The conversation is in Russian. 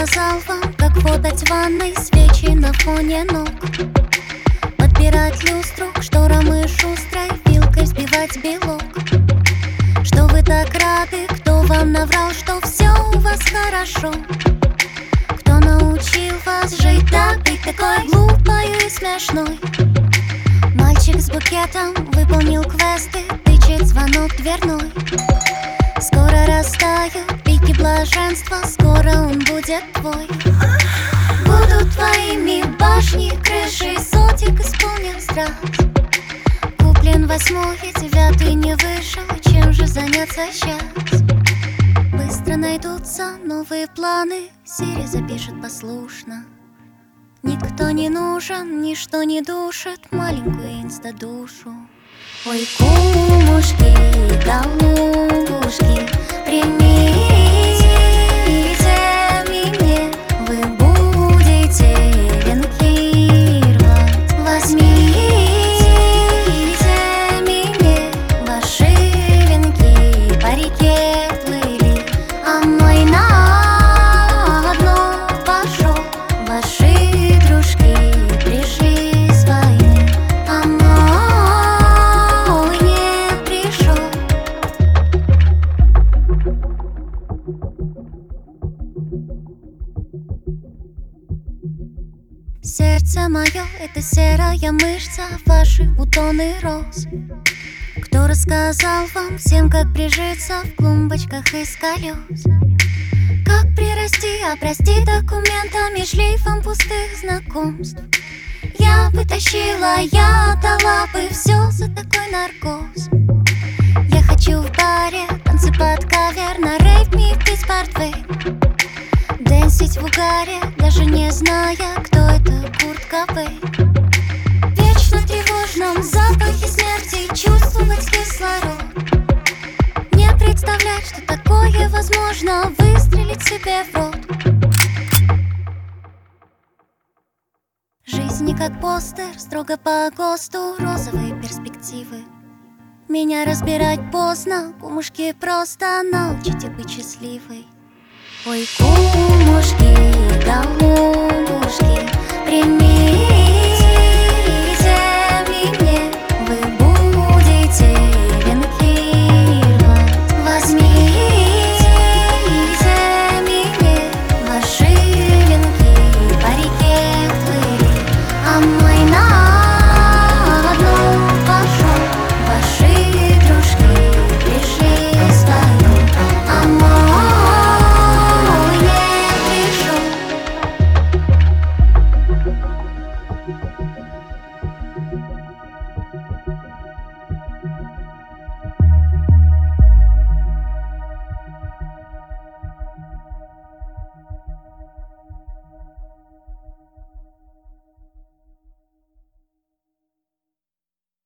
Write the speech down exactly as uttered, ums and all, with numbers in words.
сказал вам, как подать в ванной свечи на фоне ног, подбирать люстру к шторам и шустрой вилкой взбивать белок? Что вы так рады, кто вам наврал, что все у вас хорошо? Кто научил вас жить так, быть такой глупой и смешной? Мальчик с букетом выполнил квесты, тычет звонок дверной. Скоро растают пики блаженства, скоро он будет твой. Будут твоими башни, крыши, сотик исполнен страх. Куплен восьмой и девятый не вышел, чем же заняться сейчас? Быстро найдутся новые планы, Сири запишет послушно. Никто не нужен, ничто не душит маленькую инстадушу. Ой, кумушки, голубушки, примите меня, вы будете венкировать. Возьмите меня, ваши венки по реке плыли, а мой на дно пошел. Ваши дружки пришли с войны, а мой не пришел. Сердце мое — это серая мышца, ваши бутоны роз. Кто рассказал вам всем, как прижиться в клумбочках из колес? Как прирасти, обрасти документами, шлейфом пустых знакомств? Я бы тащила, я отдала бы все за такой наркоз. Я хочу в баре танцы под кавер, на рейв ми пить портвейн, дэнсить в угаре, даже не зная, кто это Курт Кобейн. Вечно тревожном запахе смерти чувствовать кислород, не представлять, что такое возможно, выстрелить себе в рот. Жизнь не как постер, строго по ГОСТу, розовые перспективы. Меня разбирать поздно, кумушки, просто научите быть счастливой. Ой, кумушки, голубушки, примите